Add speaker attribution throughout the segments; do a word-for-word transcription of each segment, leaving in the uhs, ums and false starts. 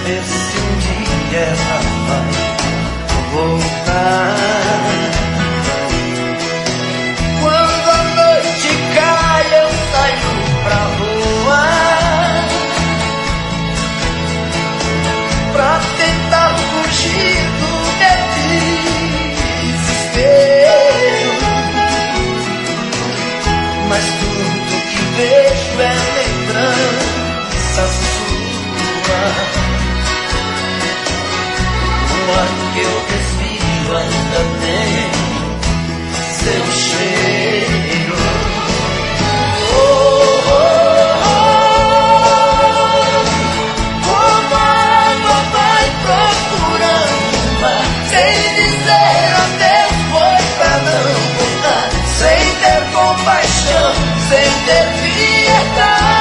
Speaker 1: ver se um dia ela vai voltar. Quando a noite cai, eu saio pra rua pra tentar fugir do meu desespero. Mas tudo que vejo é lembrança sua. O ar que eu respiro ainda tem seu cheiro. Oh, oh, oh. Como a água vai procurando o mar, sem dizer adeus, foi pra não voltar, sem ter compaixão, sem ter piedade.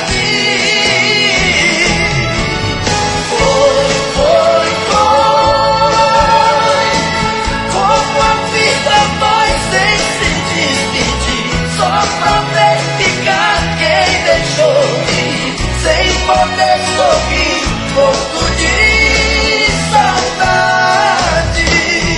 Speaker 1: Poder sorrir, morto de saudade.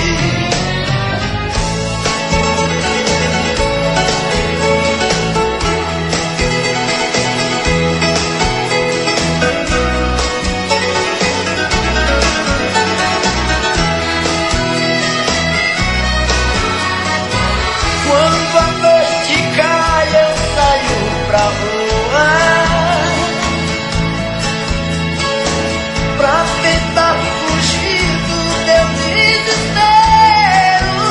Speaker 1: Quando a noite cai, eu saio pra rua pra tentar fugir do teu desespero.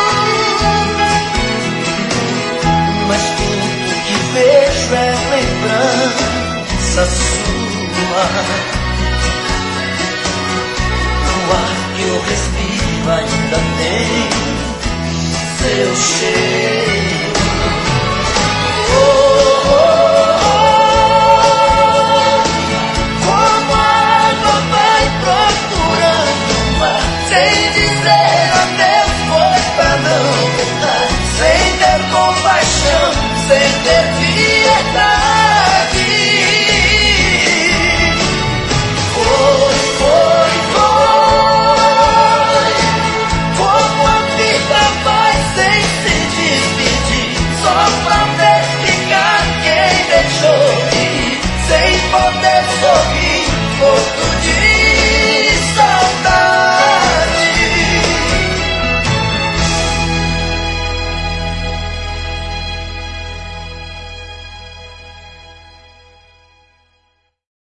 Speaker 1: Mas tudo que vejo é lembrança sua. O ar que eu respiro ainda tem seu cheiro.